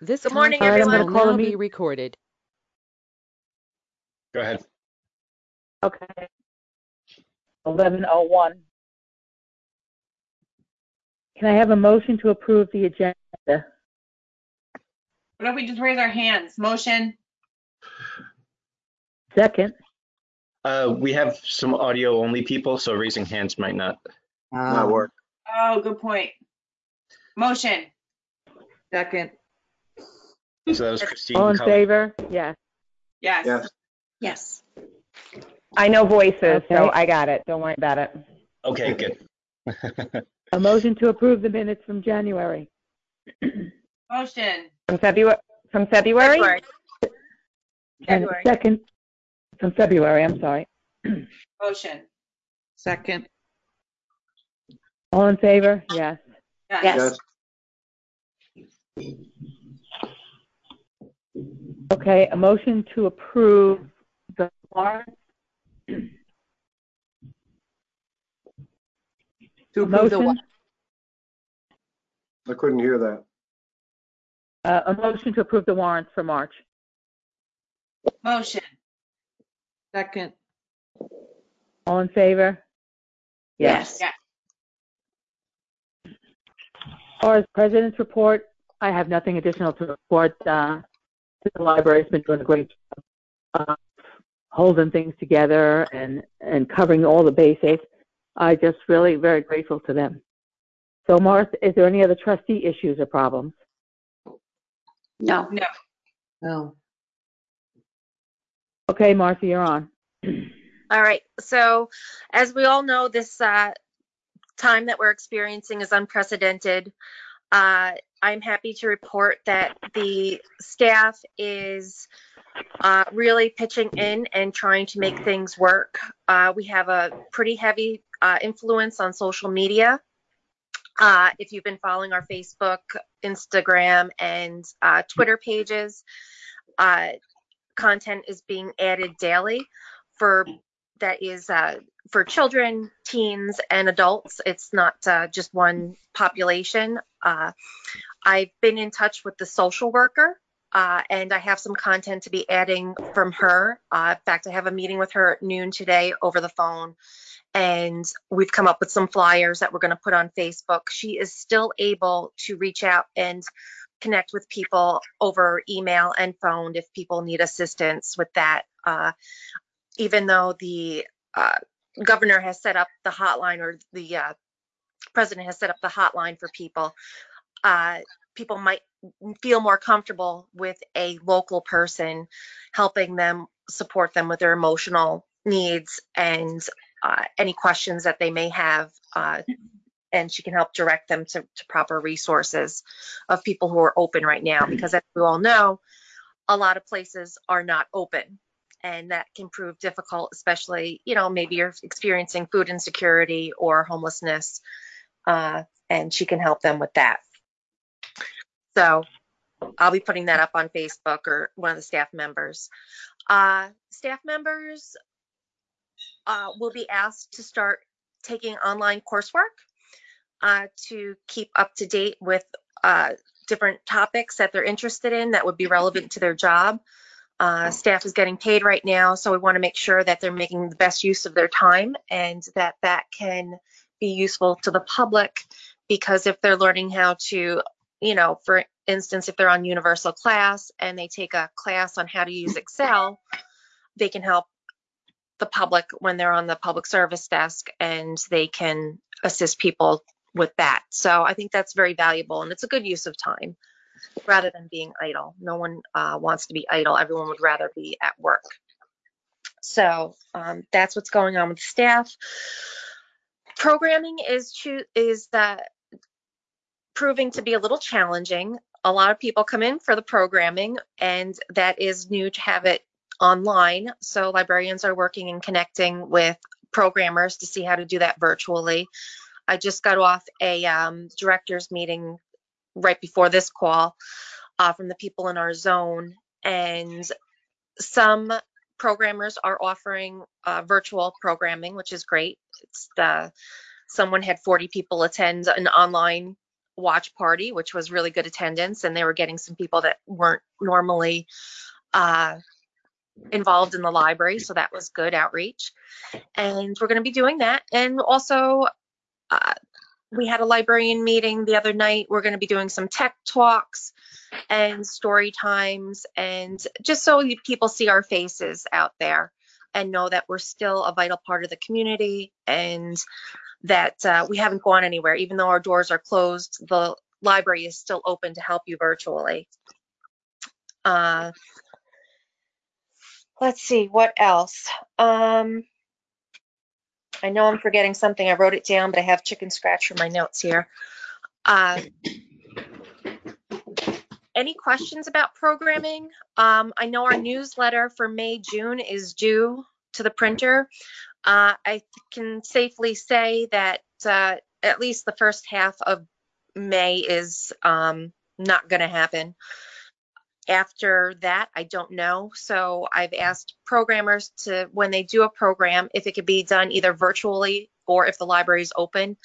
This Good morning, conference everyone. will now be recorded. Go ahead. Okay. 11:01. Can I have a motion to approve the agenda? What if we just raise our hands? Motion. Second. We have some audio only people, so raising hands might not work. Oh, good point. Motion. Second. So that was Christine. All in favor? Yes. Yes. Yes. Yes. I know voices, so Okay. I got it. Don't worry about it. Okay, good. A motion to approve the minutes from January. Motion. From February? February. And February. second, from February, I'm sorry. Motion. Second. All in favor? Yes. Yes. Okay, a motion to approve the warrant. To approve the Motion, I couldn't hear that. a motion to approve the warrants for March. Motion. second. All in favor? Yes. Yes. As far as President's report, I have nothing additional to report. The library's been doing a great job holding things together and covering all the bases. I just really very grateful to them. So, Martha, is there any other trustee issues or problems? No. No. No. Okay, Martha, you're on. All right. So, as we all know, this time that we're experiencing is unprecedented. I'm happy to report that the staff is really pitching in and trying to make things work. We have a pretty heavy influence on social media. If you've been following our Facebook, Instagram, and Twitter pages, content is being added daily for children, teens, and adults. It's not just one population. I've been in touch with the social worker, and I have some content to be adding from her. In fact, I have a meeting with her at noon today over the phone, and we've come up with some flyers that we're going to put on Facebook. She is still able to reach out and connect with people over email and phone if people need assistance with that. Even though the governor has set up the hotline, or the president has set up the hotline for people, people might feel more comfortable with a local person helping them, support them with their emotional needs and any questions that they may have. And she can help direct them to proper resources of people who are open right now, because as we all know, a lot of places are not open. And that can prove difficult, especially, maybe you're experiencing food insecurity or homelessness, and she can help them with that. So I'll be putting that up on Facebook or one of the staff members. Staff members will be asked to start taking online coursework to keep up to date with different topics that they're interested in that would be relevant to their job. Staff is getting paid right now, so we want to make sure that they're making the best use of their time and that can be useful to the public, because if they're learning how to, for instance, if they're on Universal Class and they take a class on how to use Excel, they can help the public when they're on the public service desk, and they can assist people with that. So I think that's very valuable, and it's a good use of time rather than being idle. No one wants to be idle. Everyone would rather be at work. So that's what's going on with staff. Programming is proving to be a little challenging. A lot of people come in for the programming, and that is new to have it online. So librarians are working and connecting with programmers to see how to do that virtually. I just got off a director's meeting right before this call from the people in our zone, and some programmers are offering virtual programming, which is great. It's someone had 40 people attend an online watch party, which was really good attendance, and they were getting some people that weren't normally involved in the library, so that was good outreach. And we're going to be doing that. And also, we had a librarian meeting the other night. We're going to be doing some tech talks and story times, and just so people see our faces out there and know that we're still a vital part of the community, and that we haven't gone anywhere. Even though our doors are closed, the library is still open to help you virtually. Let's see, what else? I know I'm forgetting something. I wrote it down, but I have chicken scratch for my notes here. Any questions about programming? I know our newsletter for May, June is due to the printer. I can safely say that at least the first half of May is not going to happen. After that, I don't know. So I've asked programmers to, when they do a program, if it could be done either virtually or if the library is open,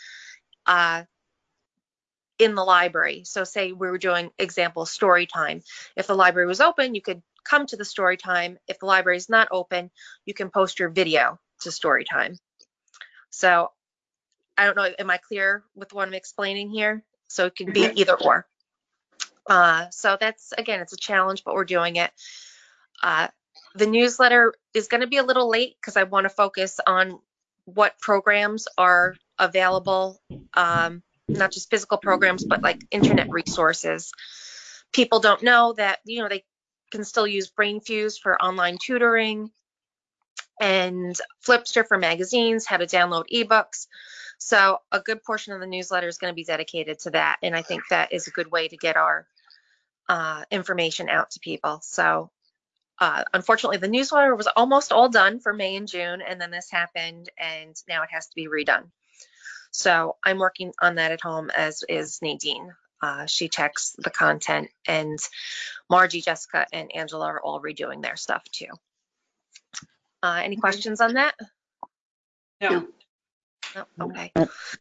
in the library. So say we were doing example story time. If the library was open, you could come to the story time. If the library is not open, you can post your video to story time. So I don't know, am I clear with what I'm explaining here? So it can be either or. So that's, again, it's a challenge, but we're doing it. The newsletter is going to be a little late because I want to focus on what programs are available, not just physical programs, but like internet resources. People don't know that, you know, they can still use BrainFuse for online tutoring and Flipster for magazines, how to download ebooks. So a good portion of the newsletter is going to be dedicated to that. And I think that is a good way to get our information out to people. So unfortunately, the newsletter was almost all done for May and June, and then this happened, and now it has to be redone. So I'm working on that at home, as is Nadine. She checks the content, and Margie, Jessica, and Angela are all redoing their stuff too. Any questions on that? No. No? Okay.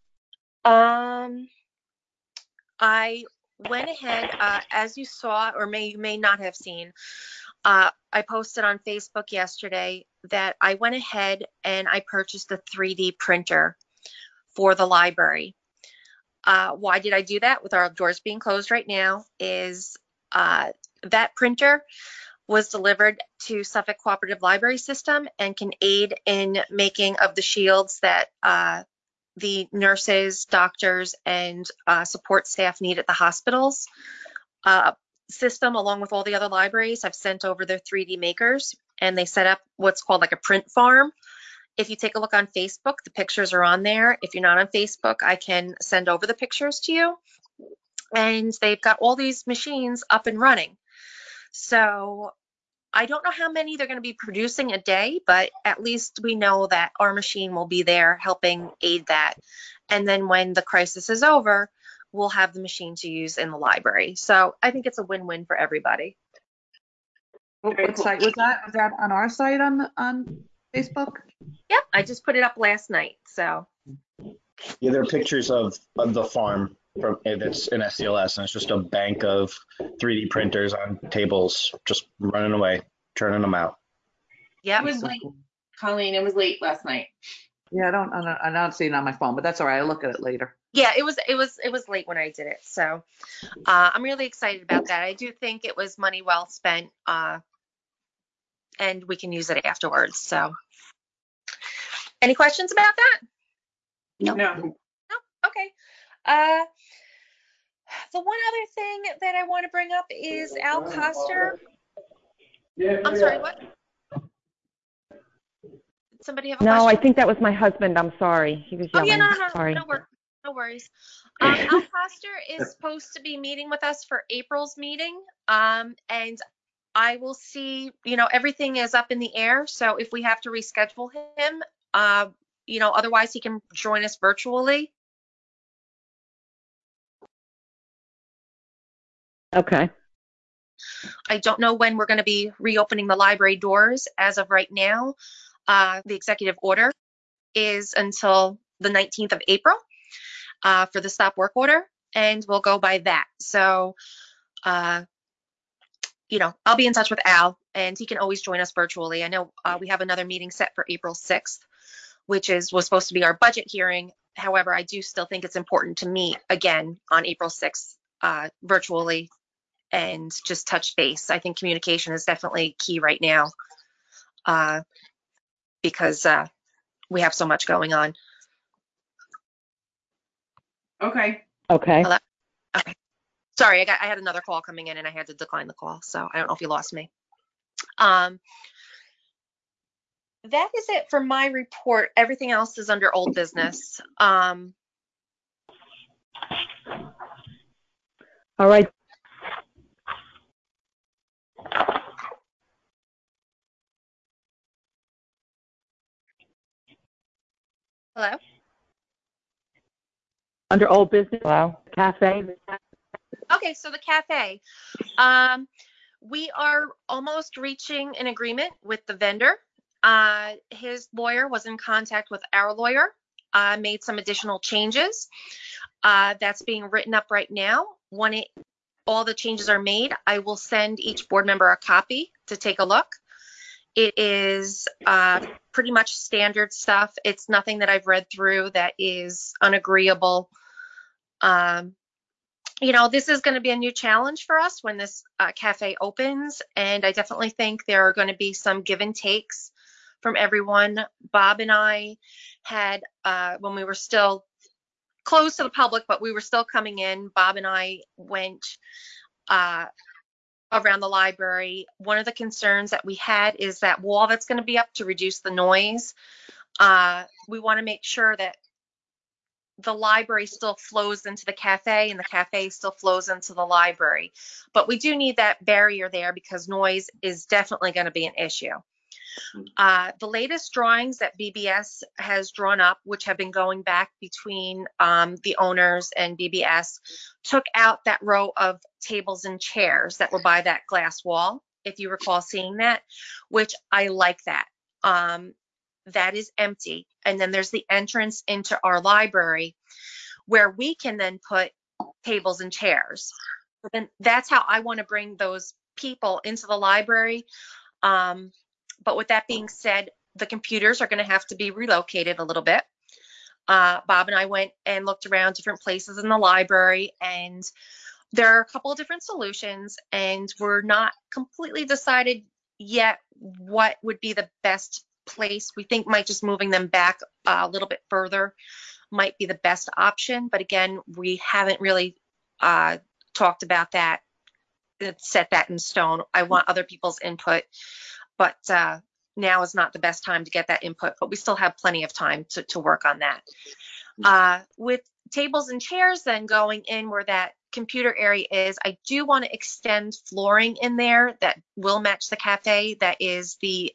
I went ahead, as you saw, or you may not have seen, I posted on Facebook yesterday that I went ahead and I purchased a 3D printer for the library. Why did I do that? With our doors being closed right now, is that printer was delivered to Suffolk Cooperative Library System and can aid in making of the shields that the nurses, doctors, and support staff need at the hospitals. System, along with all the other libraries, have sent over their 3D makers, and they set up what's called like a print farm. If you take a look on Facebook, the pictures are on there. If you're not on Facebook, I can send over the pictures to you. And they've got all these machines up and running. So I don't know how many they're going to be producing a day, but at least we know that our machine will be there helping aid that. And then when the crisis is over, we'll have the machine to use in the library. So I think it's a win-win for everybody. What site was that? Was that on our site on Facebook? Yep, I just put it up last night. So Yeah, there are pictures of the farm from it's in SCLS, and it's just a bank of 3D printers on tables, just running away, turning them out. yeah, It was late, Colleen. It was late last night. Yeah, I'm not seeing it on my phone, but that's all right. I'll look at it later. yeah, it was late when I did it. So I'm really excited about that. I do think it was money well spent, and we can use it afterwards. So any questions about that? No. No? Okay. The one other thing that I want to bring up is Al Coster. I'm sorry, what? Did somebody have a No, I question? think that was my husband. I'm sorry. He was Oh, yelling. yeah, Sorry. no worries. Al Coster is supposed to be meeting with us for April's meeting. And I will see, everything is up in the air. So if we have to reschedule him, otherwise he can join us virtually. Okay. I don't know when we're going to be reopening the library doors. As of right now, the executive order is until the 19th of April for the stop work order. and we'll go by that. So, you know, I'll be in touch with Al, and he can always join us virtually. I know we have another meeting set for April 6th, which was supposed to be our budget hearing. However, I do still think it's important to meet again on April 6th virtually and just touch base. I think communication is definitely key right now because we have so much going on. Okay. Okay. Hello? Okay. Sorry, I had another call coming in and I had to decline the call, so I don't know if you lost me. That is it for my report. Everything else is under old business. All right. Hello? Under old business, Hello? cafe. Okay, so the cafe. We are almost reaching an agreement with the vendor. His lawyer was in contact with our lawyer, made some additional changes. That's being written up right now. When all the changes are made, I will send each board member a copy to take a look. It is pretty much standard stuff. It's nothing that I've read through that is unagreeable. You know, this is going to be a new challenge for us when this cafe opens, and I definitely think there are going to be some give and takes from everyone. Bob and I had, when we were still closed to the public, but we were still coming in, Bob and I went around the library. One of the concerns that we had is that wall that's going to be up to reduce the noise. We want to make sure that the library still flows into the cafe and the cafe still flows into the library. But we do need that barrier there because noise is definitely going to be an issue. The latest drawings that BBS has drawn up, which have been going back between the owners and BBS, took out that row of tables and chairs that were by that glass wall, if you recall seeing that, which I like that. That is empty. And then there's the entrance into our library where we can then put tables and chairs. But then that's how I want to bring those people into the library. But with that being said, the computers are going to have to be relocated a little bit. Bob and I went and looked around different places in the library, and there are a couple of different solutions, and we're not completely decided yet what would be the best place. We think might just moving them back a little bit further might be the best option. But again, we haven't really talked about that, set that in stone. I want other people's input, but now is not the best time to get that input, but we still have plenty of time to work on that. With tables and chairs then going in where that computer area is, I do want to extend flooring in there that will match the cafe. That is the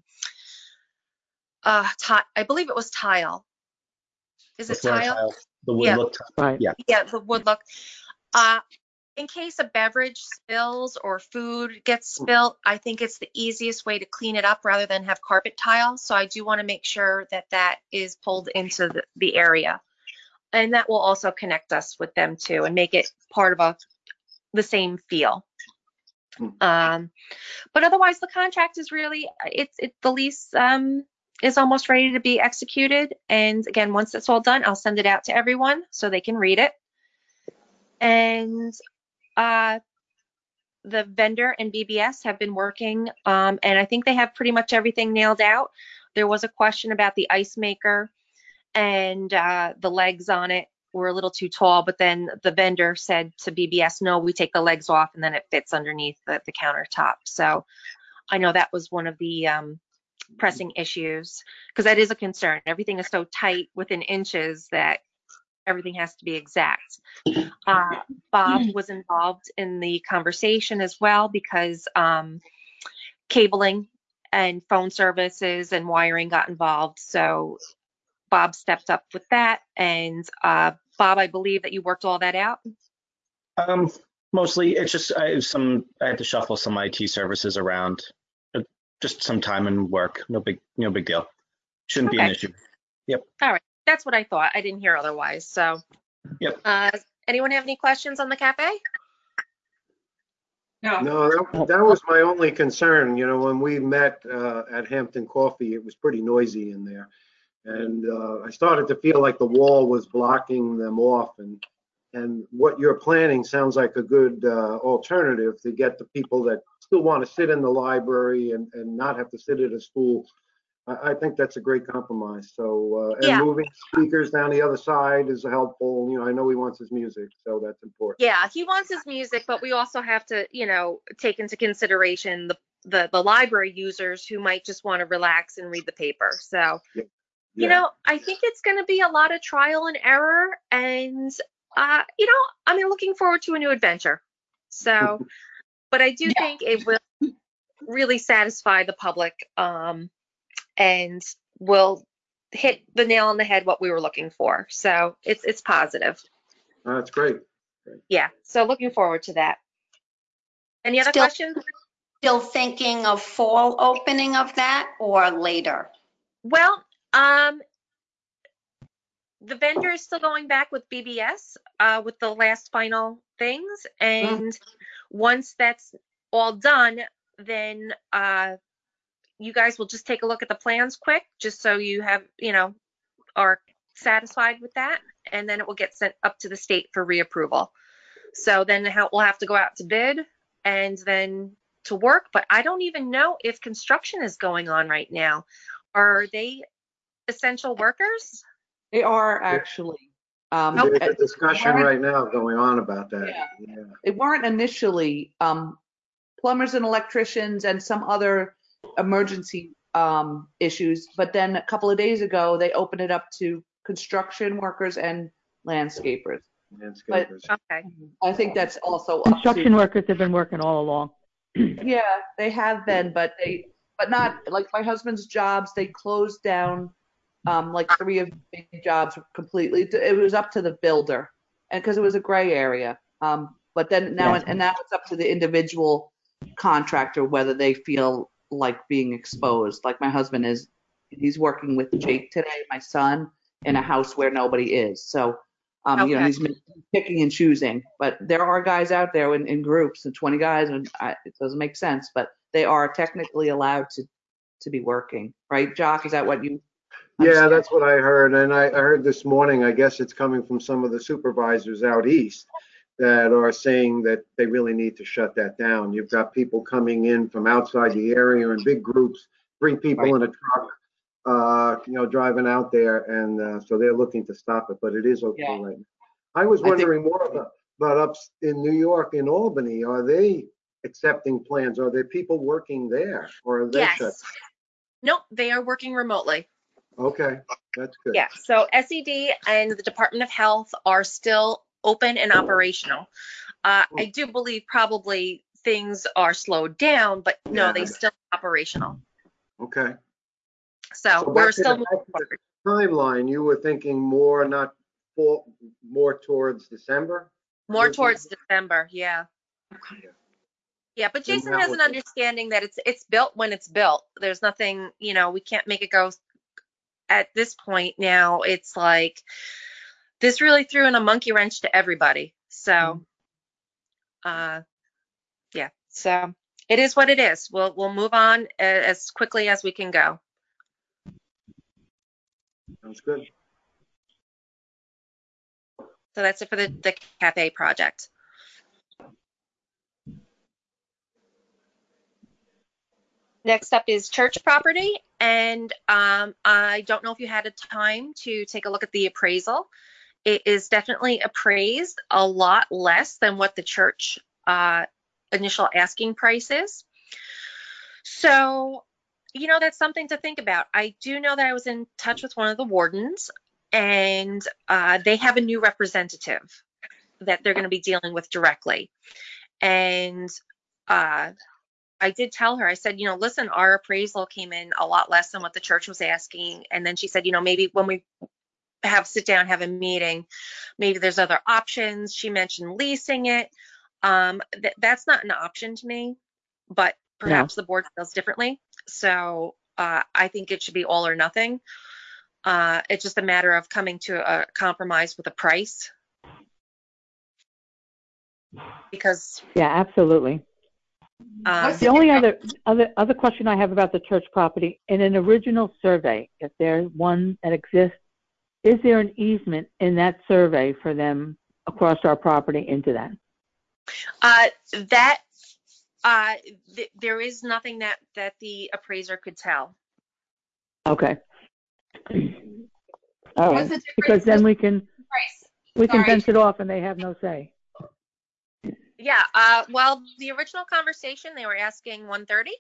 I believe it was tile. Is it tile? The wood Yeah. look. Right. Yeah. Yeah, the wood look. In case a beverage spills or food gets spilled, I think it's the easiest way to clean it up rather than have carpet tile. So I do want to make sure that that is pulled into the area. And that will also connect us with them too and make it part of the same feel. But otherwise, the contract is really, the lease is almost ready to be executed. And again, once it's all done, I'll send it out to everyone so they can read it. And the vendor and BBS have been working, and I think they have pretty much everything nailed out. There was a question about the ice maker, and the legs on it were a little too tall, but then the vendor said to BBS, no, we take the legs off and then it fits underneath the countertop. So I know that was one of the pressing issues, because that is a concern. Everything is so tight within inches that everything has to be exact. Bob was involved in the conversation as well, because cabling and phone services and wiring got involved. So Bob stepped up with that. And Bob, I believe that you worked all that out. Mostly, it's just I had to shuffle some IT services around. Just some time and work. No big deal. Shouldn't be an issue. Yep. All right. That's what I thought. I didn't hear otherwise. So, yep. Anyone have any questions on the cafe? No, No, that was my only concern. You know, when we met at Hampton Coffee, it was pretty noisy in there. And I started to feel like the wall was blocking them off. And what you're planning sounds like a good alternative to get the people that still want to sit in the library and not have to sit at a school. I think that's a great compromise. So, and Yeah. moving speakers down the other side is helpful. You know, I know he wants his music, so that's important. Yeah, he wants his music, but we also have to, take into consideration the library users who might just want to relax and read the paper. So, Yeah. I think it's going to be a lot of trial and error, and I'm looking forward to a new adventure. So, but I do think it will really satisfy the public, and will hit the nail on the head what we were looking for. So it's positive. That's great. Yeah. So looking forward to that. Any other questions? Still thinking of fall opening of that or later? Well, the vendor is still going back with BBS with the last final things. And once that's all done, then you guys will just take a look at the plans quick, just so you have, are satisfied with that. And then it will get sent up to the state for reapproval. So then we'll have to go out to bid and then to work. But I don't even know if construction is going on right now. Are they essential workers? They are actually. There's a discussion right now going on about that. Yeah. They weren't initially. Plumbers and electricians and some other emergency issues, but then a couple of days ago they opened it up to construction workers and landscapers. But, okay. I think that's also Construction workers have been working all along. Yeah, they have been, but not like my husband's jobs. They closed down like 3 of the big jobs completely. It was up to the builder, and because it was a gray area. But then now it's up to the individual contractor whether they feel like being exposed. Like my husband he's working with Jake today, my son, in a house where nobody is. So, he's picking and choosing. But there are guys out there in groups of 20 guys, and it doesn't make sense, but they are technically allowed to be working, right? Jock, is that what you? Yeah, that's what I heard. And I heard this morning, I guess it's coming from some of the supervisors out east that are saying that they really need to shut that down. You've got people coming in from outside the area in big groups, 3 people in a truck, driving out there. And so they're looking to stop it, but it is okay right now. I was wondering more about up in New York, in Albany. Are they accepting plans? Are there people working there, or are they shut? Nope, they are working remotely. Okay, that's good. Yeah, so SED and the Department of Health are still open and operational. I do believe probably things are slowed down, but no, they still operational. Okay. So we're still moving forward. Timeline, you were thinking more towards December? More towards December, yeah. Okay. Yeah, but Jason has an understanding that it's built when it's built. There's nothing, we can't make it go. At this point now, it's like this really threw in a monkey wrench to everybody. So, so it is what it is. We'll move on as quickly as we can go. Sounds good. So that's it for the cafe project. Next up is church property, and I don't know if you had a time to take a look at the appraisal. It is definitely appraised a lot less than what the church initial asking price is. So, that's something to think about. I do know that I was in touch with one of the wardens, and they have a new representative that they're going to be dealing with directly. And I did tell her, I said, listen, our appraisal came in a lot less than what the church was asking. And then she said, maybe when we sit down, have a meeting, maybe there's other options. She mentioned leasing it. That's not an option to me, but perhaps the board feels differently. So I think it should be all or nothing. It's just a matter of coming to a compromise with a price. because Yeah, absolutely. um, The only other question I have about the church property, in an original survey, if there's one that exists, is there an easement in that survey for them across our property into that? there is nothing that the appraiser could tell. Okay. All What's right. the difference? Because then we can Sorry. fence it off and they have no say. Yeah. Well, the original conversation, they were asking 130,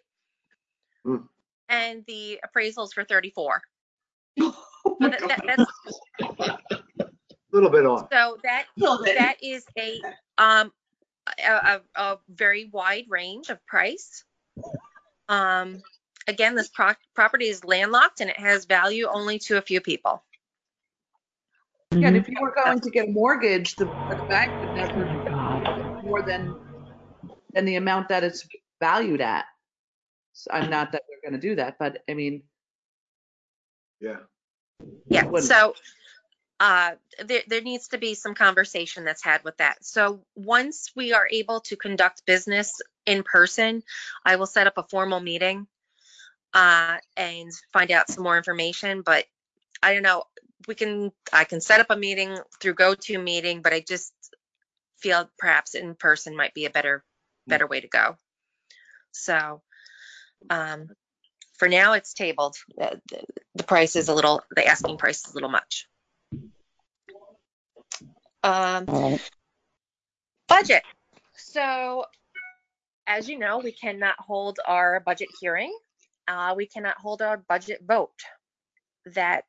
and the appraisals for 34. Oh my God. That's A little bit off. so that is a very wide range of price. Again, this property is landlocked and it has value only to a few people. Yeah, and if you were going to get a mortgage, the bank would never more than the amount that it's valued at. So I'm not that they're going to do that, but I mean, Yeah. Yeah. wouldn't. So there needs to be some conversation that's had with that. So once we are able to conduct business in person, I will set up a formal meeting and find out some more information. But I don't know. I can set up a meeting through GoToMeeting, but I just feel perhaps in person might be a better way to go. So for now, it's tabled. The price is the asking price is a little much. Budget. So as you know, we cannot hold our budget hearing. We cannot hold our budget vote. That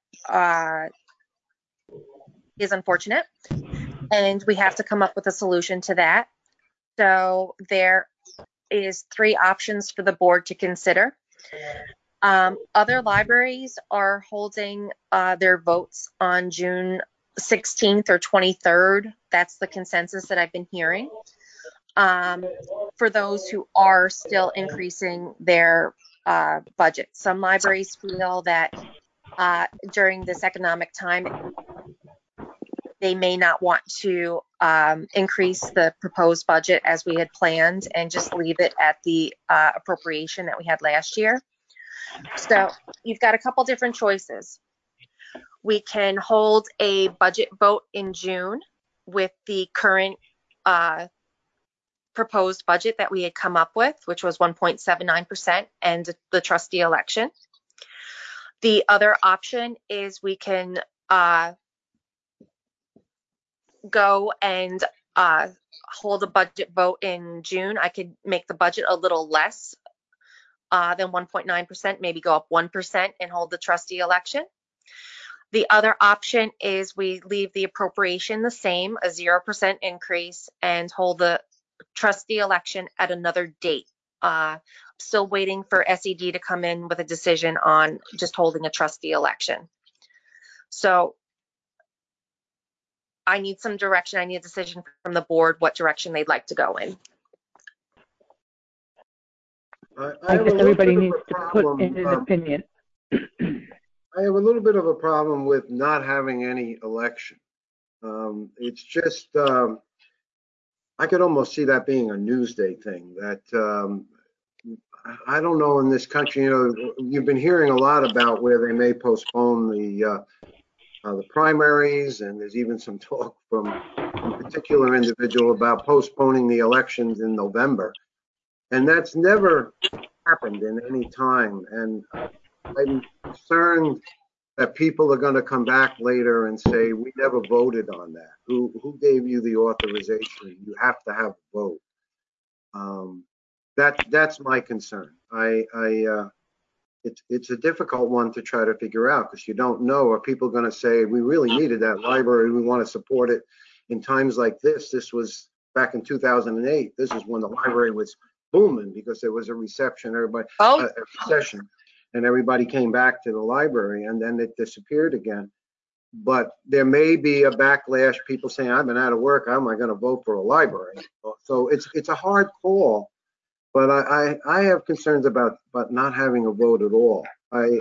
is unfortunate, and we have to come up with a solution to that. So there is 3 options for the board to consider. Other libraries are holding their votes on June 16th or 23rd. That's the consensus that I've been hearing. For those who are still increasing their budget. Some libraries feel that during this economic time, they may not want to increase the proposed budget as we had planned and just leave it at the appropriation that we had last year. So you've got a couple different choices. We can hold a budget vote in June with the current proposed budget that we had come up with, which was 1.79%, and the trustee election. The other option is we can go and hold a budget vote in June. I could make the budget a little less than 1.9%, maybe go up 1% and hold the trustee election. The other option is we leave the appropriation the same, a 0% increase, and hold the trustee election at another date. Still waiting for SED to come in with a decision on just holding a trustee election. So I need some direction. I need a decision from the board what direction they'd like to go in. I guess everybody needs to put in an opinion. I have a little bit of a problem with not having any election. It's just, I could almost see that being a Newsday thing. That I don't know in this country, you know, you've been hearing a lot about where they may postpone the primaries, and there's even some talk from a particular individual about postponing the elections in November. And that's never happened in any time. And I'm concerned that people are going to come back later and say, we never voted on that. Who gave you the authorization? You have to have a vote. That's my concern. It's a difficult one to try to figure out, because you don't know, are people going to say, we really needed that library, we want to support it in times like this. This was back in 2008. This is when the library was booming because there was a recession, and everybody came back to the library, and then it disappeared again. But there may be a backlash, people saying, I've been out of work, how am I going to vote for a library? So it's a hard call, but I have concerns about not having a vote at all. I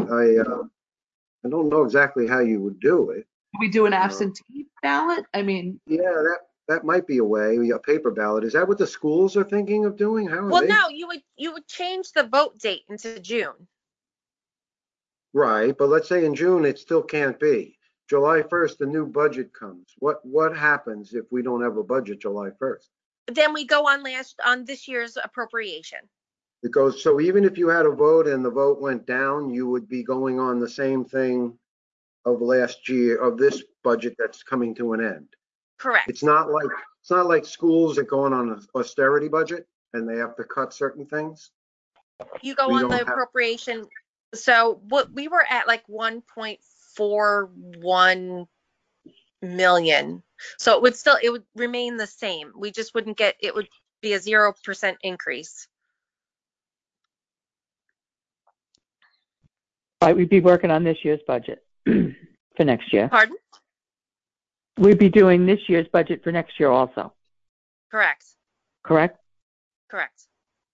don't know exactly how you would do it. We do an absentee ballot? I mean, yeah, that might be a way, a paper ballot. Is that what the schools are thinking of doing? How are Well, they? no, you would change the vote date into June. Right, but let's say in June, it still can't be. July 1st, the new budget comes. What happens if we don't have a budget July 1st? Then we go on this year's appropriation. It goes, so even if you had a vote and the vote went down, you would be going on the same thing of last year, of this budget that's coming to an end. Correct. It's not like schools that go on an austerity budget and they have to cut certain things. You go We on don't the have- appropriation. So what we were at like 1.41 million. So it would remain the same. We just wouldn't get, it would be a 0% increase. Right, we'd be working on this year's budget for next year. Pardon? We'd be doing this year's budget for next year also, Correct. correct? Correct.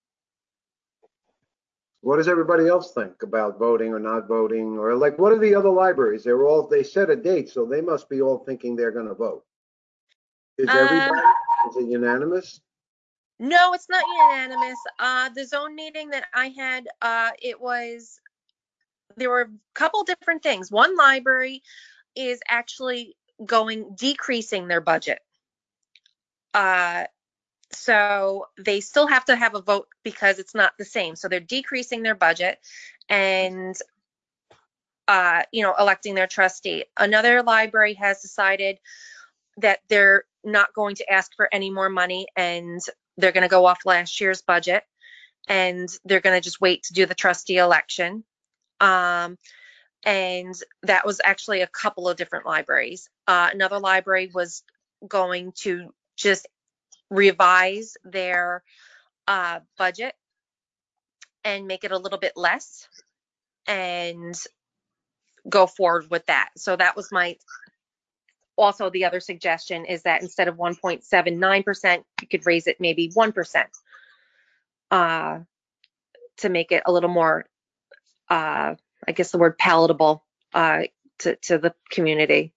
What does everybody else think about voting or not voting? Or like, what are the other libraries? They set a date, so they must be all thinking they're going to vote. Is it unanimous? No, it's not unanimous. The zone meeting that I had, there were a couple different things. One library is actually decreasing their budget. So they still have to have a vote because it's not the same. So they're decreasing their budget and, electing their trustee. Another library has decided that they're not going to ask for any more money and they're going to go off last year's budget and they're going to just wait to do the trustee election. And that was actually a couple of different libraries. Another library was going to just revise their budget and make it a little bit less and go forward with that. So that was also the other suggestion is that instead of 1.79%, you could raise it maybe 1% to make it a little more, I guess the word palatable to the community.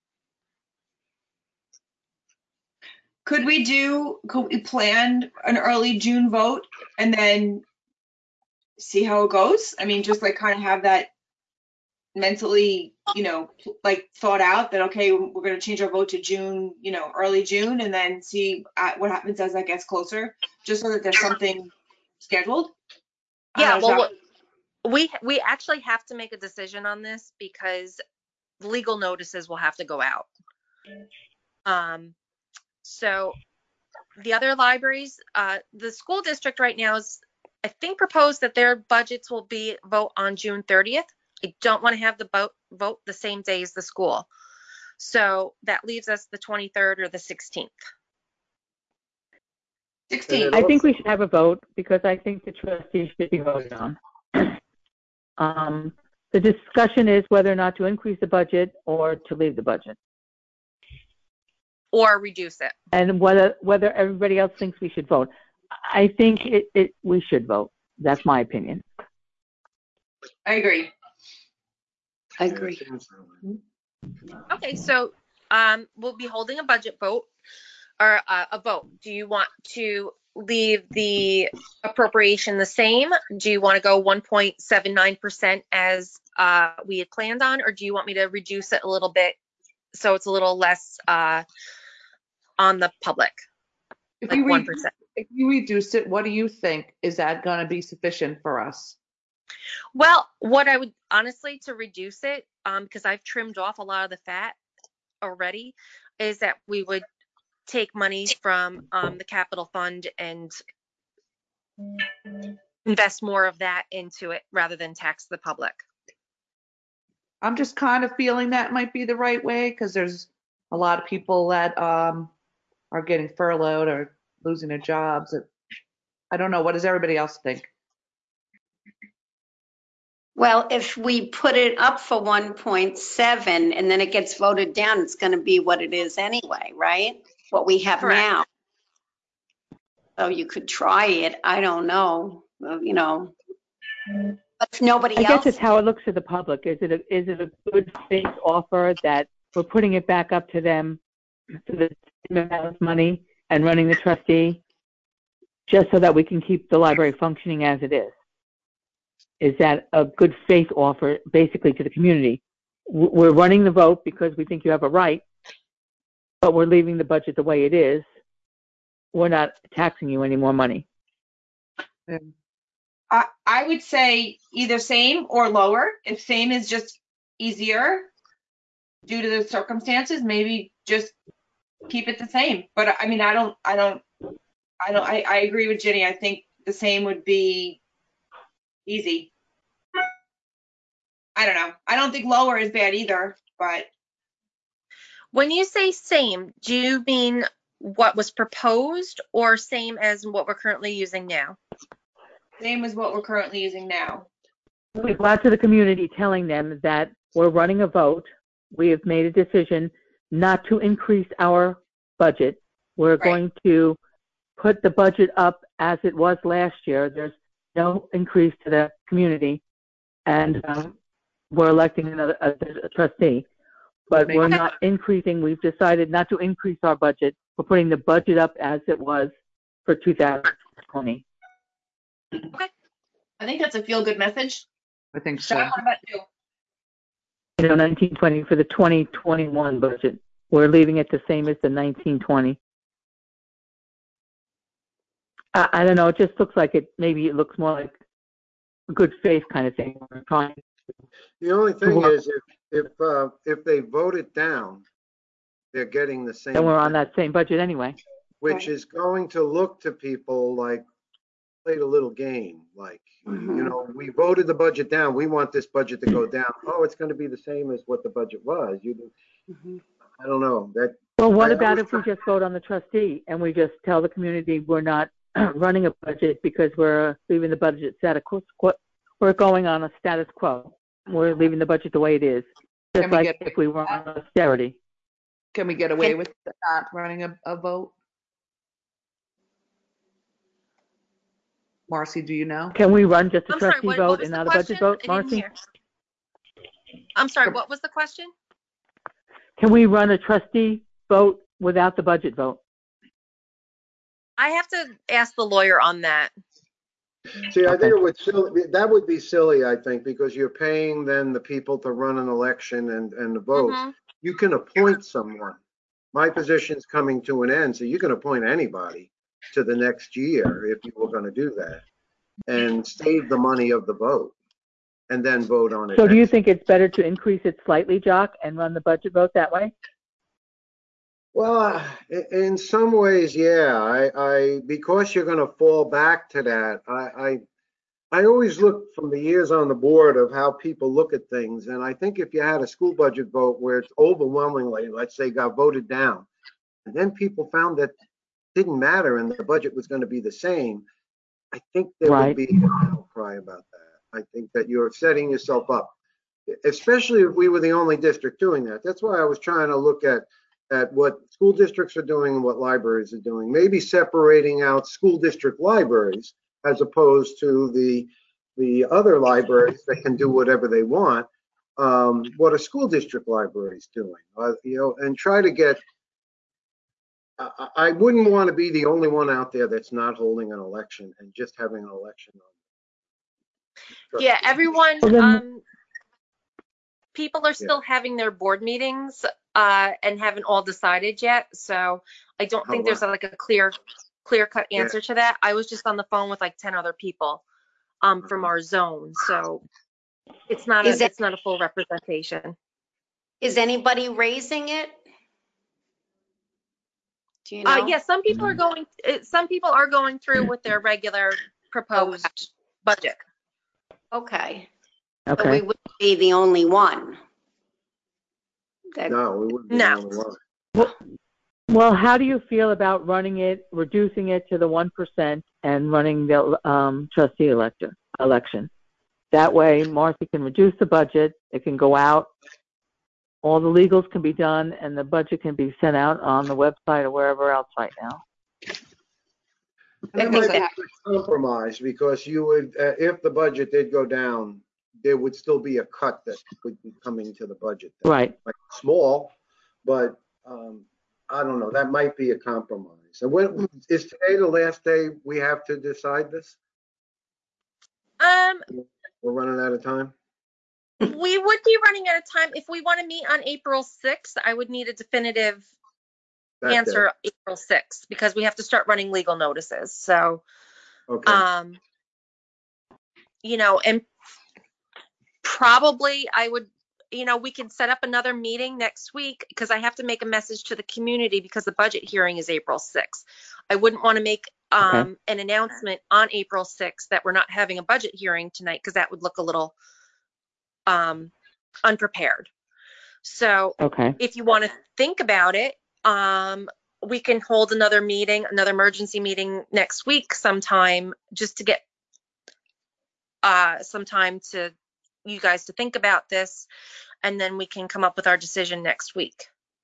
Could we plan an early June vote and then see how it goes? I mean, just like kind of have that mentally, like thought out that, okay, we're going to change our vote to June, early June, and then see what happens as that gets closer, just so that there's something scheduled. Yeah, well, we actually have to make a decision on this because legal notices will have to go out. So the other libraries, the school district right now is, I think, proposed that their budgets will vote on June 30th. I don't want to have the vote the same day as the school. So that leaves us the 23rd or the 16th. 16th. I think we should have a vote because I think the trustees should be voted on. The discussion is whether or not to increase the budget or to leave the budget. Or reduce it. And whether everybody else thinks we should vote. I think we should vote. That's my opinion. I agree. Okay, so we'll be holding a budget vote or a vote. Do you want to leave the appropriation the same? Do you want to go 1.79% as we had planned on, or do you want me to reduce it a little bit so it's a little less on the public, If like you 1%? If you reduce it, what do you think? Is that going to be sufficient for us? Well, what I would honestly to reduce it, because I've trimmed off a lot of the fat already, is that we would take money from the capital fund and invest more of that into it rather than tax the public. I'm just kind of feeling that might be the right way because there's a lot of people that are getting furloughed or losing their jobs. I don't know. What does everybody else think? Well, if we put it up for 1.7 and then it gets voted down, it's going to be what it is anyway, right? What we have Correct. now. So you could try it. I don't know, But if nobody I else. guess it's how it looks to the public. Is it a good faith offer that we're putting it back up to them for the same amount of money and running the trustee, just so that we can keep the library functioning as it is? Is that a good faith offer, basically, to the community? We're running the vote because we think you have a right, but we're leaving the budget the way it is. We're not taxing you any more money. I would say either same or lower. If same is just easier due to the circumstances, maybe just keep it the same. But I mean, I agree with Ginny. I think the same would be easy. I don't know. I don't think lower is bad either, but When you say same, do you mean what was proposed or same as what we're currently using now? same as what we're currently using now. We go out to the community telling them that we're running a vote. We have made a decision not to increase our budget. We're Right. going to put the budget up as it was last year. There's no increase to the community, and we're electing a trustee. But we're not increasing. We've decided not to increase our budget. We're putting the budget up as it was for 2020. Okay. I think that's a feel-good message. I think so. Sean, what about you? 1920 for the 2021 budget. We're leaving it the same as the 1920. I don't know. It just looks like maybe it looks more like a good faith kind of thing. We're trying. The only thing is, if they vote it down, they're getting the same. Then we're on thing, that same budget anyway. which is going to look to people like played a little game. Like, we voted the budget down. We want this budget to go down. Oh, it's going to be the same as what the budget was. I don't know that. Well, what about if we just vote on the trustee and we just tell the community we're not running a budget because we're leaving the budget status quo? We're going on a status quo. We're leaving the budget the way it is, just like if we were on austerity. Can we get away with not running a vote? Marcy, do you know? Can we run just a I'm sorry, trustee what vote was and the not a budget question? vote, I didn't Marcy? hear. I'm sorry, what was the question? Can we run a trustee vote without the budget vote? I have to ask the lawyer on that. See, I think that would be silly, I think, because you're paying then the people to run an election and the vote. Mhm. You can appoint someone. My position's coming to an end, so you can appoint anybody to the next year if you were going to do that and save the money of the vote and then vote on it. So do you think it's better to increase it slightly, Jock, and run the budget vote that way? Well, in some ways, yeah. Because you're going to fall back to that. I always look from the years on the board of how people look at things, and I think if you had a school budget vote where it's overwhelmingly, let's say, got voted down, and then people found that it didn't matter and the budget was going to be the same, I think there would be an outcry about that. I think that you're setting yourself up, especially if we were the only district doing that. That's why I was trying to look at what school districts are doing and what libraries are doing. Maybe separating out school district libraries as opposed to the other libraries that can do whatever they want. What a school district library is doing, and try to get. I wouldn't want to be the only one out there that's not holding an election and just having an election. Yeah, everyone, people are still having their board meetings and haven't all decided yet. So I don't think there's like a clear cut answer to that. I was just on the phone with like 10 other people from our zone. So it's not a full representation. Is anybody raising it? Do you know? Yeah, some people are going through with their regular proposed budget. Okay. Okay. But we wouldn't be the only one. No, we wouldn't be the only one. Well, how do you feel about running it, reducing it to the 1% and running the trustee election? That way, Marcy can reduce the budget. It can go out. All the legals can be done, and the budget can be sent out on the website or wherever else right now. That might be a compromise because you would, if the budget did go down, there would still be a cut that would be coming to the budget. Right. Like small, but I don't know. That might be a compromise. So when is today the last day we have to decide this? We're running out of time. We would be running out of time. If we want to meet on April 6th, I would need a definitive That answer April 6th because we have to start running legal notices. So, day. Okay. And probably I would, we can set up another meeting next week because I have to make a message to the community because the budget hearing is April 6th. I wouldn't want to make an announcement on April 6th that we're not having a budget hearing tonight because that would look a little unprepared. So if you want to think about it, we can hold another meeting, another emergency meeting next week sometime just to get some time to you guys to think about this, and then we can come up with our decision next week.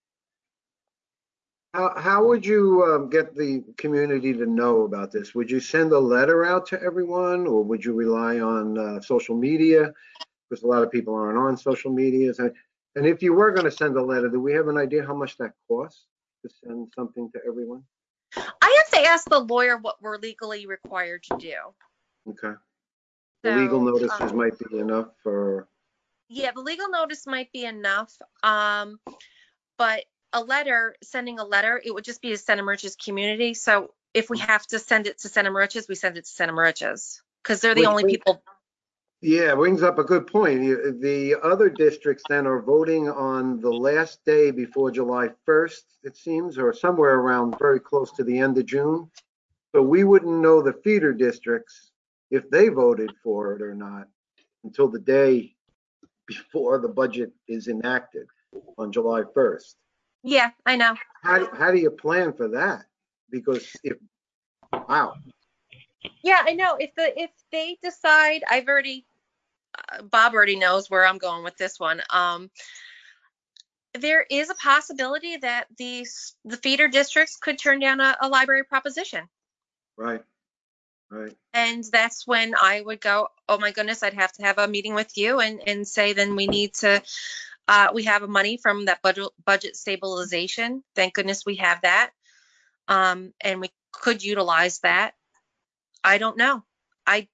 How would you get the community to know about this? Would you send a letter out to everyone, or would you rely on social media? Because a lot of people aren't on social media. And if you were going to send a letter, do we have an idea how much that costs to send something to everyone? I have to ask the lawyer what we're legally required to do. Okay. The legal notices might be enough for. Yeah, the legal notice might be enough. But sending a letter, it would just be to Santa Maricia's community. So if we have to send it to Santa Maricia's, we send it to Santa Maricia's because they're the only people. Yeah, brings up a good point. The other districts then are voting on the last day before July 1st, it seems, or somewhere around very close to the end of June. So we wouldn't know the feeder districts if they voted for it or not until the day before the budget is enacted on July 1st. Yeah, I know. How do you plan for that? Because wow. Yeah, I know. If they decide, Bob already knows where I'm going with this one. There is a possibility that the feeder districts could turn down a library proposition. Right. And that's when I would go, oh my goodness, I'd have to have a meeting with you and say, then we need to, we have money from that budget stabilization. Thank goodness we have that. And we could utilize that. I don't know. I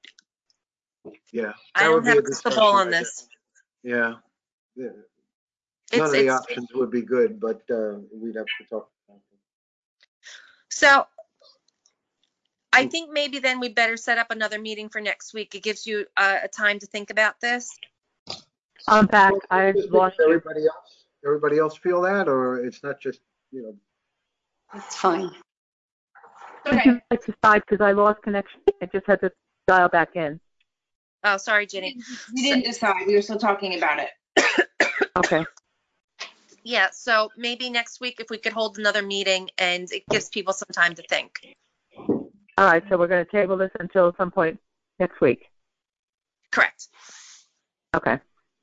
don't have a crystal ball on this. Yeah. None of the options would be good, but we'd have to talk about them. So I think maybe then we better set up another meeting for next week. It gives you a time to think about this. I'm back. I lost you. Everybody else feel that, or it's not just, That's fine. Okay. I decide because I lost connection. I just had to dial back in. Oh, sorry, Ginny. We didn't decide. We were still talking about it. Okay. Yeah, so maybe next week if we could hold another meeting and it gives people some time to think. All right, so we're going to table this until some point next week. Correct. Okay.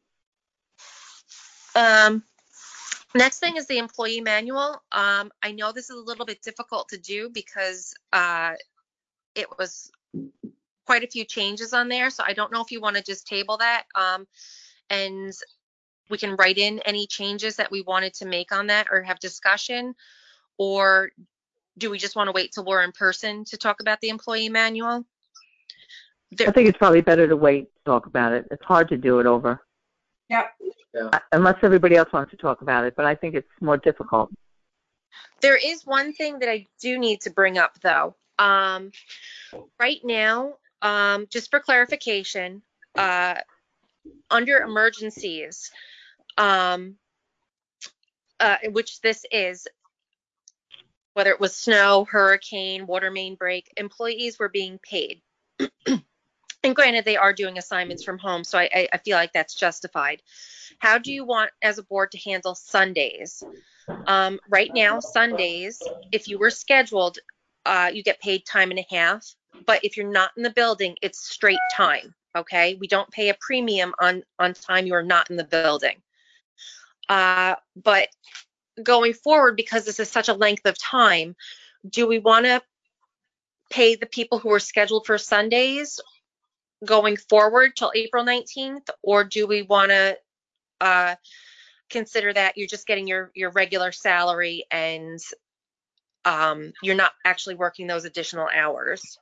Next thing is the employee manual. I know this is a little bit difficult to do because it was quite a few changes on there. So I don't know if you want to just table that and we can write in any changes that we wanted to make on that or have discussion, or do we just want to wait till we're in person to talk about the employee manual? I think it's probably better to wait to talk about it. It's hard to do it over. Yeah. Unless everybody else wants to talk about it, but I think it's more difficult. There is one thing that I do need to bring up, though. Right now, just for clarification, under emergencies, which this is, whether it was snow, hurricane, water main break, employees were being paid. And granted, they are doing assignments from home, so I feel like that's justified. How do you want, as a board, to handle Sundays? Right now, Sundays, if you were scheduled, you get paid time and a half. But if you're not in the building, it's straight time, okay? We don't pay a premium on time you are not in the building. But going forward, because this is such a length of time, do we want to pay the people who are scheduled for Sundays going forward till April 19th, or do we want to consider that you're just getting your regular salary and you're not actually working those additional hours.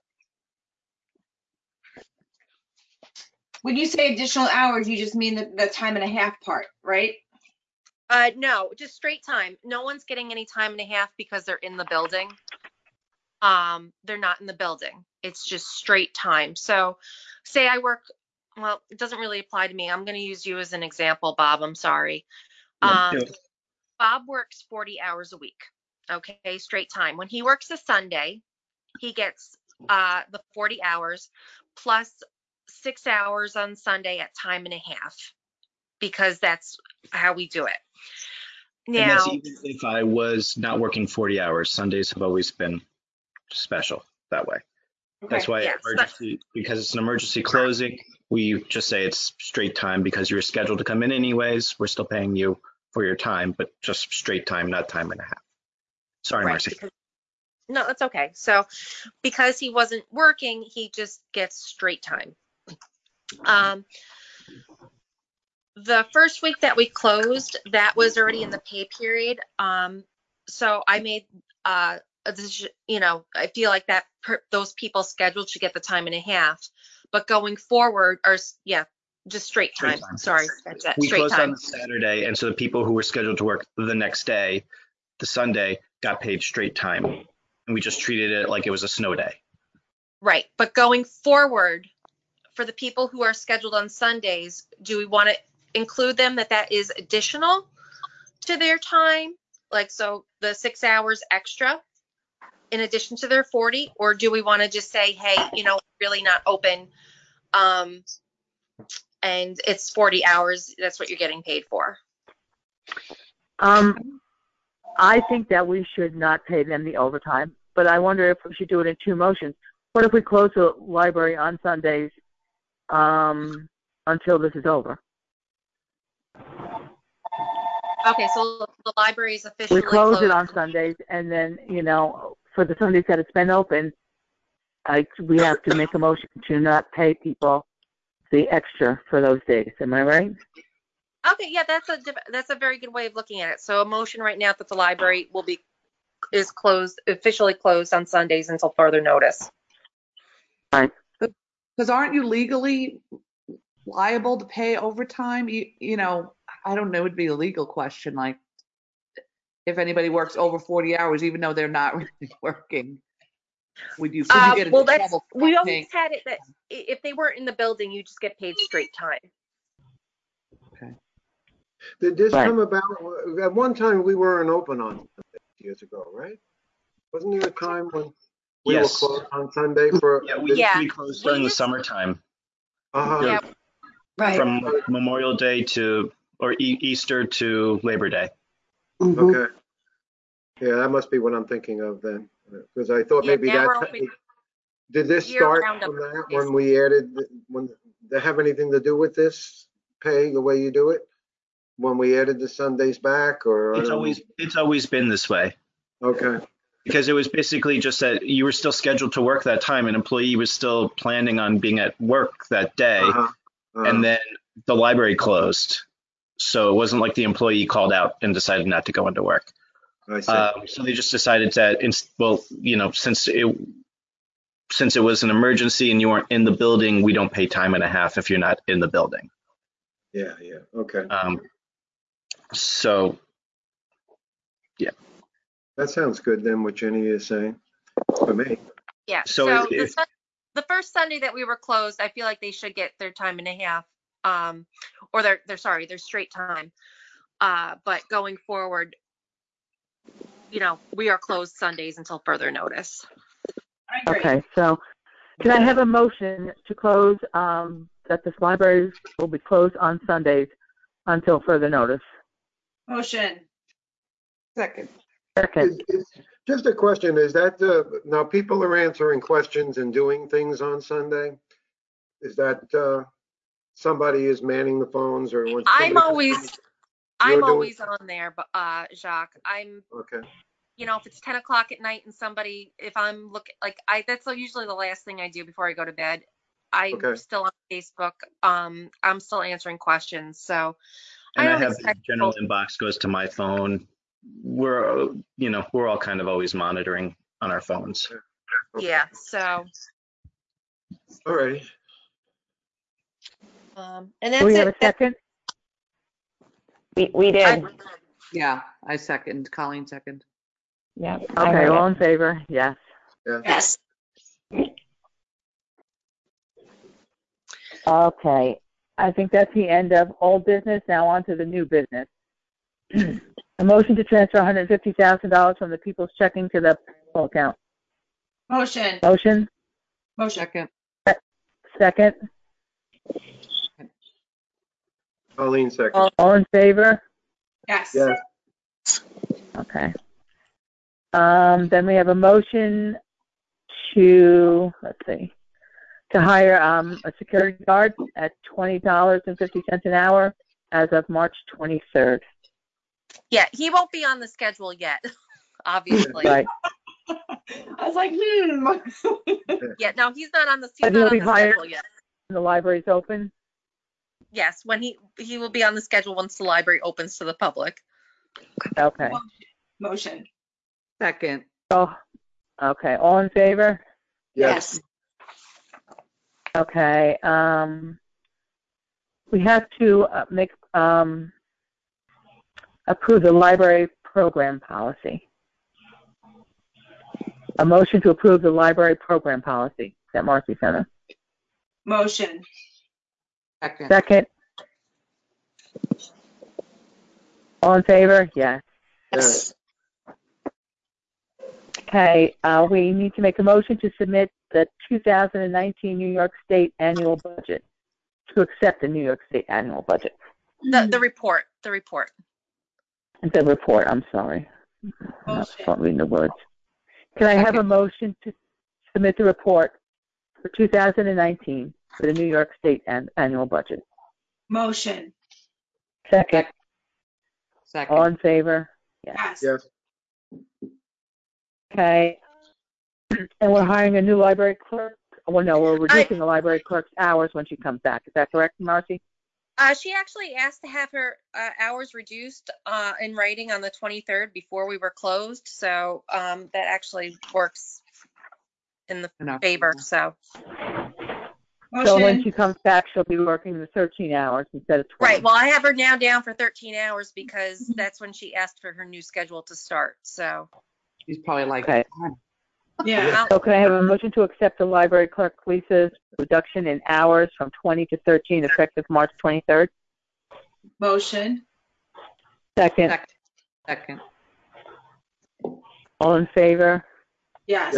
When you say additional hours, you just mean the time and a half part, right? No, just straight time. No one's getting any time and a half because they're in the building. They're not in the building. It's just straight time. So say I work, well, it doesn't really apply to me. I'm going to use you as an example, Bob. I'm sorry. Yeah. Bob works 40 hours a week. Okay, straight time. When he works a Sunday, he gets the 40 hours plus 6 hours on Sunday at time and a half, because that's how we do it. And that's Now, even if I was not working 40 hours. Sundays have always been special that way. That's why yes, emergency, because it's an emergency closing, we just say it's straight time because you were scheduled to come in anyways. We're still paying you for your time, but just straight time, not time and a half. Sorry, right, Marcy. no, that's okay. So because he wasn't working, he just gets straight time. The first week that we closed, that was already in the pay period. So I made a decision, I feel like that those people scheduled should get the time and a half, but going forward, just straight time. Sorry, that's it. We Straight closed time. on the Saturday, and so the people who were scheduled to work the next day, the Sunday, got paid straight time. And we just treated it like it was a snow day. Right. But going forward, for the people who are scheduled on Sundays, do we want to include them that is additional to their time? Like, so the 6 hours extra in addition to their 40, or do we want to just say, hey, really not open, and it's 40 hours, that's what you're getting paid for? I think that we should not pay them the overtime, but I wonder if we should do it in two motions. What if we close the library on Sundays until this is over? Okay, so the library is officially We close closed. it on Sundays, and then, for the Sundays that it's been open, we have to make a motion to not pay people the extra for those days. Am I right? Okay, yeah, that's a very good way of looking at it. So a motion right now that the library is officially closed on Sundays until further notice. Right. Because aren't you legally liable to pay overtime? I don't know, it would be a legal question, like if anybody works over 40 hours, even though they're not really working. Could you get into trouble? We always had it that if they weren't in the building, you just get paid straight time. Okay. Did this come about? At one time, we weren't open on Sunday years ago, right? Wasn't there a time when we were closed on Sunday for? Yeah, we closed during the summertime. Yeah, Right. From Memorial Day or Easter to Labor Day. Okay. Yeah, that must be what I'm thinking of then, because I thought maybe did this start from that when we added, when they have anything to do with this pay the way you do it? When we added the Sundays back, or? It's always been this way. Okay. Because it was basically just that you were still scheduled to work that time. An employee was still planning on being at work that day. And then the library closed. So it wasn't like the employee called out and decided not to go into work. I see. So they just decided that, since it was an emergency and you weren't in the building, we don't pay time and a half if you're not in the building. Yeah. Okay. So, yeah. That sounds good then, what Jenny is saying, for me. Yeah. So the first Sunday that we were closed, I feel like they should get their time and a half, or their straight time. But going forward, we are closed Sundays until further notice. Okay, so can I have a motion to close, that this library will be closed on Sundays until further notice? Motion. Second. Just a question, is that, now people are answering questions and doing things on Sunday? Is that somebody is manning the phones or when I'm always on there, but Jacques, okay. If it's 10 o'clock at night and if I'm looking, that's usually the last thing I do before I go to bed. I'm still on Facebook. I'm still answering questions. So and I have the general inbox goes to my phone we're, we're all kind of always monitoring on our phones. Yeah, so, All right. and Do that's we have a it. second? We did. Yeah, I second. Colleen second. Yeah. I Okay, heard all it. in favor? Yes. Yes. Okay, I think that's the end of old business. Now on to the new business. A motion to transfer $150,000 from the people's checking to the personal account. Motion. Motion, Motion. Second. second. Colleen second. All in favor? Yes. Yes. Okay. Then we have a motion to, let's see, to hire a security guard at $20.50 an hour as of March 23rd. Yeah, he won't be on the schedule yet, obviously. Right. I was like, Yeah, no, he's not on the But he'll be schedule hired yet. when the library's open. Yes, when he will be on the schedule once the library opens to the public. Okay. Motion. Second. Oh, okay. All in favor? Yes. Okay. We have to approve the library program policy. A motion to approve the library program policy that Marcy sent us. Motion. Second. Second. All in favor? Yes. Yes. Okay. We need to make a motion to submit the 2019 New York State annual budget, to accept the New York State annual budget. The report. The report, I'm sorry. I'm not reading the words. Can I have a motion to submit the report for 2019 for the New York State annual budget? Motion. Second. Second. All in favor? Yes. Yes. Okay. And we're hiring a new library clerk. Well, no, we're reducing the library clerk's hours when she comes back. Is that correct, Marcy? She actually asked to have her hours reduced in writing on the 23rd before we were closed. So that actually works in the favor. So. Motion. So when she comes back, she'll be working the 13 hours instead of 20. Right. Well, I have her now down for 13 hours because that's when she asked for her new schedule to start. So. He's probably like, Okay. Yeah. So can I have a motion to accept the library clerk Lisa's reduction in hours from 20 to 13 effective March 23rd? Motion. Second. Second. All in favor? Yes.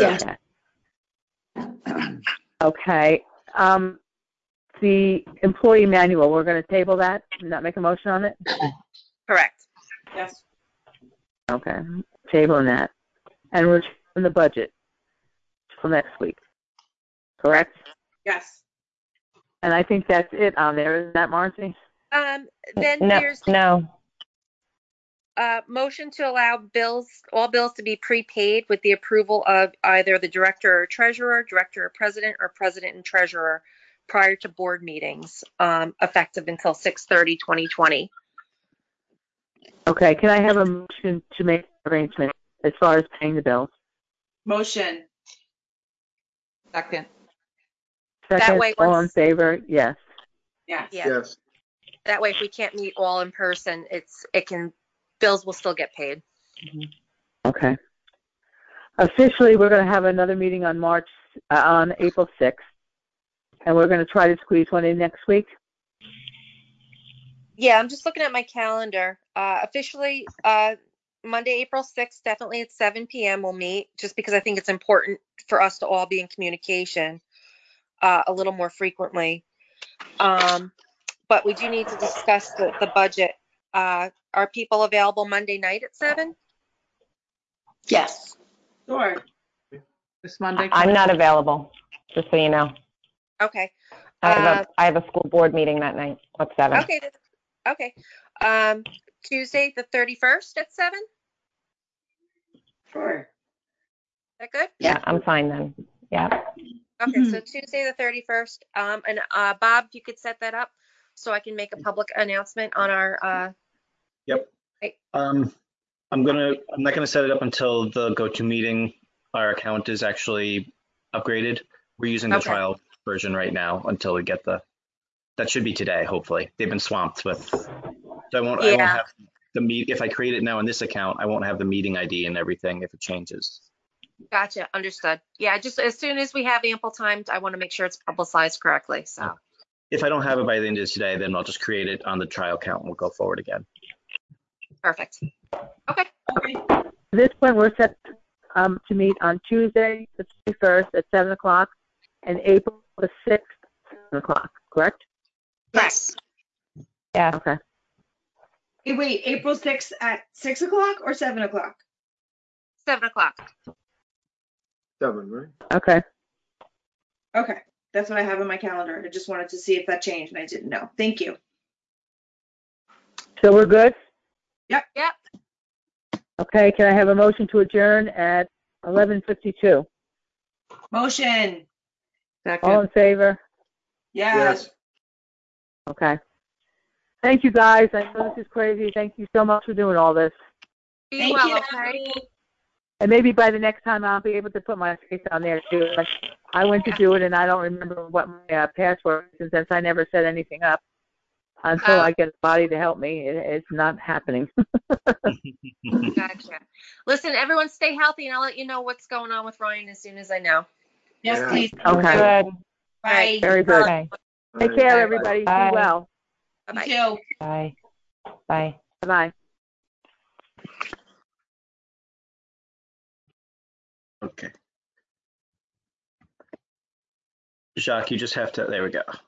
Yes. Okay. The employee manual, we're going to table that and not make a motion on it? Correct. Yes. Okay. Tabling that. And we're in the budget for next week. Correct? Yes. And I think that's it on there. Isn't that, Marcy? Then No, there's no. motion to allow all bills to be prepaid with the approval of either the director or treasurer, director or president and treasurer prior to board meetings, effective until 6/30/2020. Okay. Can I have a motion to make arrangements as far as paying the bills? Motion. Second. Second, way, all in once- favor? Yes. Yes. Yeah. Yes. That way, if we can't meet all in person, bills will still get paid. Okay. Officially, we're going to have another meeting on April 6th, and we're going to try to squeeze one in next week. Yeah, I'm just looking at my calendar. Officially, Monday, April 6th, definitely at 7 p.m. we'll meet, just because I think it's important for us to all be in communication a little more frequently. But we do need to discuss the budget. Are people available Monday night at 7? Yes. Sure. This Monday. I'm not available, just so you know. Okay. I have a school board meeting that night at 7. Okay. Okay. Tuesday, the 31st at 7? Sure. Is that good? Yeah, I'm fine then. Yeah. Okay, so Tuesday the 31st. And Bob, if you could set that up so I can make a public announcement on our. Yep. Right. I'm not gonna set it up until the GoToMeeting, our account is actually upgraded. We're using the Okay. trial version right now until we get that should be today, hopefully. They've been swamped with, so I won't Yeah. have if I create it now in this account, I won't have the meeting ID and everything if it changes. Gotcha. Understood. Yeah, just as soon as we have ample time, I want to make sure it's publicized correctly. So, If I don't have it by the end of today, then I'll just create it on the trial account and we'll go forward again. perfect. Okay. Okay. At this point, we're set to meet on Tuesday, the 21st at 7 o'clock, and April the 6th, 7 o'clock, correct? Yes. Yeah. Okay. Hey, wait, April 6th at 6 o'clock or 7 o'clock? 7 o'clock. 7, right? Okay. Okay. That's what I have in my calendar. I just wanted to see if that changed and I didn't know. Thank you. So we're good? Yep. Okay, can I have a motion to adjourn at 11:52? Motion. All Second. in favor? Yes. Okay. Thank you, guys. I know this is crazy. Thank you so much for doing all this. Be Thank well, you. okay? And maybe by the next time I'll be able to put my face on there too. Like, I went to do it and I don't remember what my password is, and since I never set anything up until I get a body to help me, it's not happening. Gotcha. Listen, everyone stay healthy and I'll let you know what's going on with Ryan as soon as I know. Yes, Yeah. please. Okay. Good. Bye. Very good. Okay. Take care, everybody. Bye. Be well. You Bye-bye. too. Bye. Bye. Bye-bye. Okay. Jacques, you just have to, there we go.